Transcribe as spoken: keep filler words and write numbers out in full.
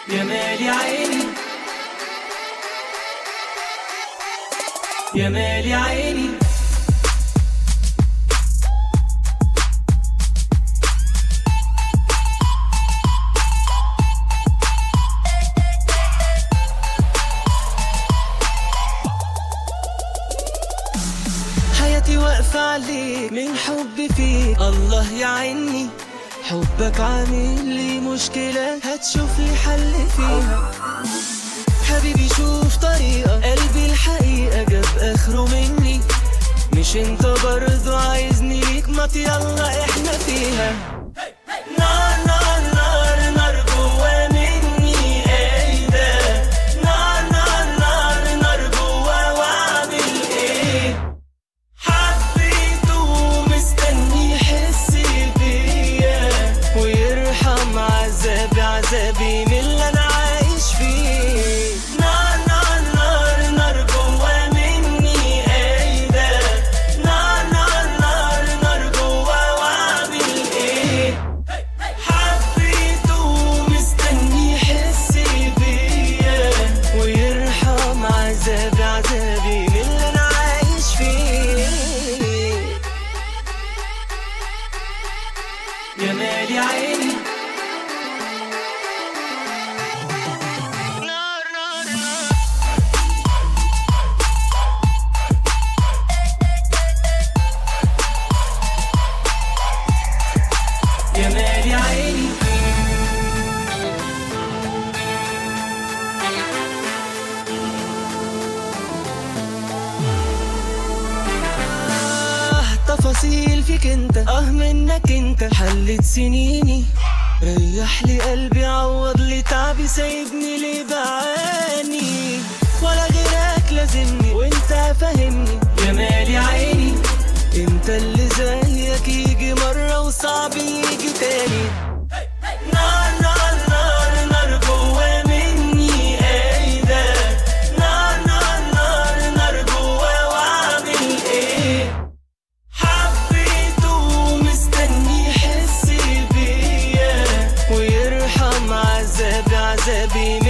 يا مال يا عيني يا مال يا عيني. حياتي واقفة عليك من حبي فيك، الله يعيني. حبك عامل لي مشكلة هتشوف لي حل فيها. حبيبي شوف طريقة، قلبي الحقيقة جاب اخره مني. مش انت برضو عايزني ليك؟ ما يلا احنا فيها. نار نار نار نار جوا مني، ايه ده؟ نار نار نار نار جوا واعمل ايه؟ حبيته مستني يحس بيا ويرحم عذابي عذابي من اللي انا عايش فيه. نار نار نار نار جوا مني، ايه ده؟ نار نار نار نار جوا واعمل ايه؟ حبيته مستني يحس بيا ويرحم عذابي عذابي من اللي انا عايش فيه. يا مال يا عيني نار نار نار. يا مال يا عيني تفاصيل فيك انت، اه منك انت حلت سنيني. ريح لي قلبي عوض لي تعبي، سايبني ليه بعاني؟ ولا غيرك لازمني وانت فاهمني. يا مال يا عيني انت اللي زيك يجي مرة وصعب يجي تاني. نار نار نار نار جوا مني، ايه ده؟ نار نار نار نار جوا واعمل ايه؟ حبيته مستني يحس بيا ويرحم عذابي عذابي